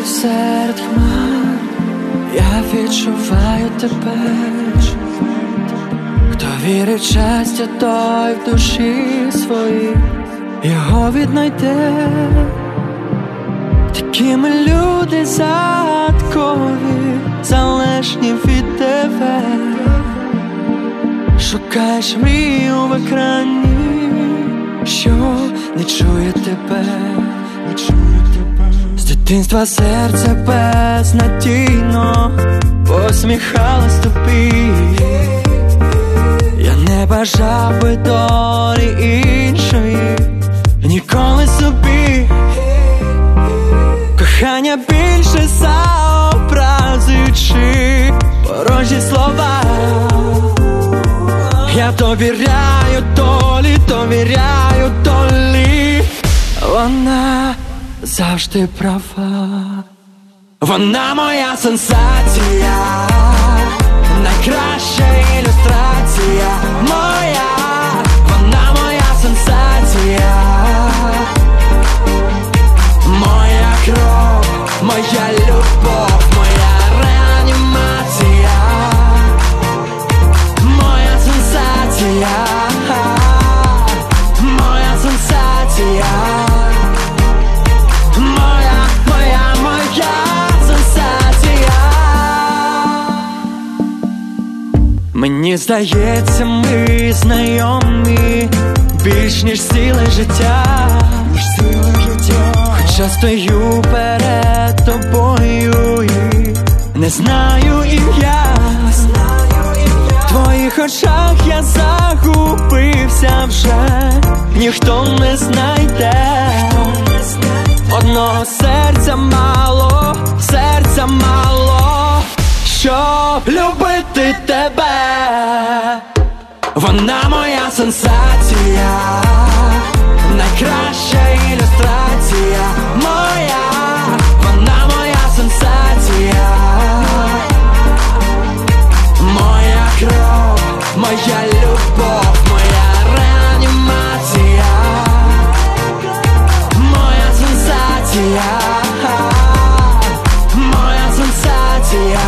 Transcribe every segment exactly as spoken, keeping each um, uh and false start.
серед хмар, я відчуваю тебе. Хто вірить в щастя, той в душі своїй його віднайде. Такі ми люди загадкові, залежні від тебе. Шукаєш мрію в екрані, що не чує тебе, не чує тебе. З дитинства серце безнадійно посміхалось тобі. Я не бажав би долі іншої ніколи собі. Кохання більше за образуючи порожні слова. Я довіряю долі, довіряю долі. Вона завжди права. Вона моя сенсація, найкраща ілюстрація моя. Вона моя сенсація, моя кров, моя любов, моя реанімація. Моя сенсація, моя сенсація. Моя, моя, моя сенсація. Мені здається, ми знайомі більш ніж ціле життя. Хоча стою перед тобою і не знаю ім'я. В твоїх очах я загубився вже, ніхто не знайде. Одного серця мало, серця мало, щоб любити тебе. Вона моя сенсація, найкраща ілюстрація моя. Вона моя сенсація, моя кров, моя любов, моя реанімація. Моя сенсація, моя сенсація.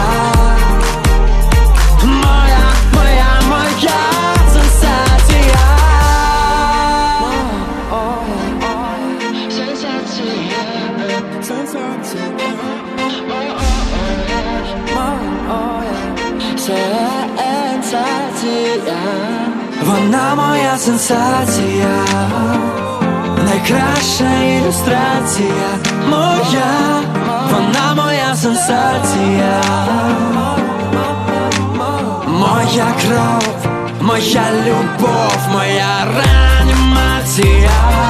Моя, моя, моя сенсація. Сенсація. Вона моя сенсація, найкраща ілюстрація моя. Вона моя сенсація, моя кров, моя любов, моя реанімація.